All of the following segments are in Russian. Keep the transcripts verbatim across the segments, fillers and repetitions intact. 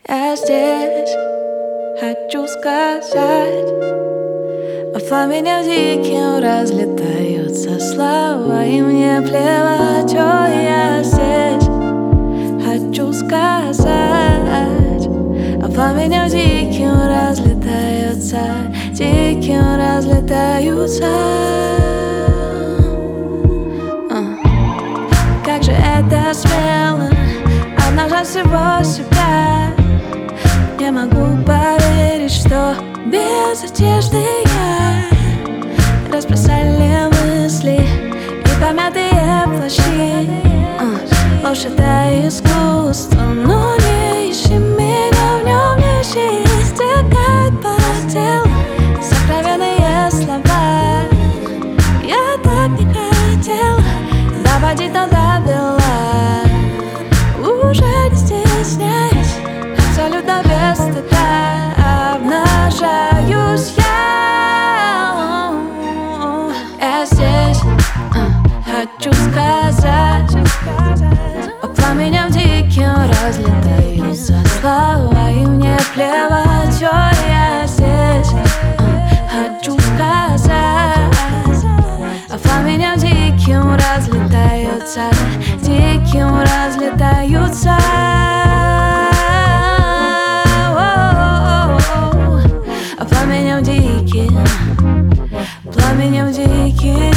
Я здесь, хочу сказать, а в пламени диким разлетаются слова, и мне плевать, о, я здесь, хочу сказать, а в пламени диким разлетаются, диким разлетаются. Как же это смело обнажать всего себя. Не могу поверить, что без одежды я разбросали мысли и помятые плащи. Ложь — это искусство, но не ищи меня в нем, не ищи. Стекает по телу сокровенные слова. Я так не хотела доводить, но довела. Уже не стесняюсь, абсолютно без стыда обнажаюсь я. Я здесь, хочу сказать, по пламеням диким разлетаются слова, и мне плевать, о, я здесь, хочу сказать, по пламеням диким разлетаются, диким разлетаются. А пламенем диким, пламенем диким.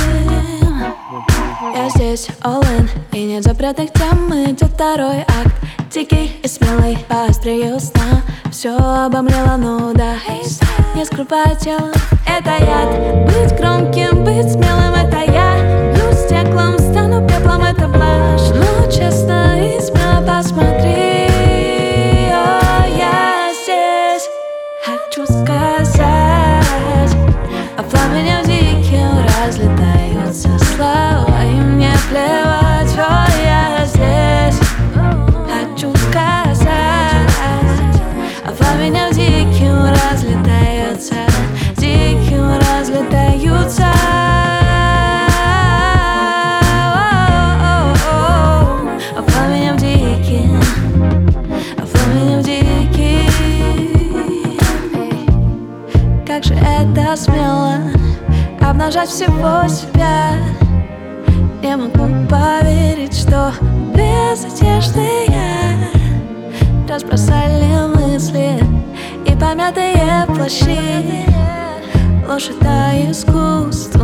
Я здесь all in, и нет запретных тем, идет второй акт. Дикий и смелый, поострее сна. Все обомлело, ну да, не скрывай тело. Это яд, быть громким, быть смелым, это я. Бью стеклом, стану пеплом, это блажь. Ну честно и смело посмотри, о, я здесь, хочу сказать, а пламенем диким разлетаются слова, и мне плевать, о, я здесь, хочу сказать, а пламенем диким разлетаются, диким разлетаются. А пламенем диким, а пламенем диким. Как же это смело обнажать всего себя. Не могу поверить, что без одежды я разбросали мысли и помятые плащи. Ложь — это искусство,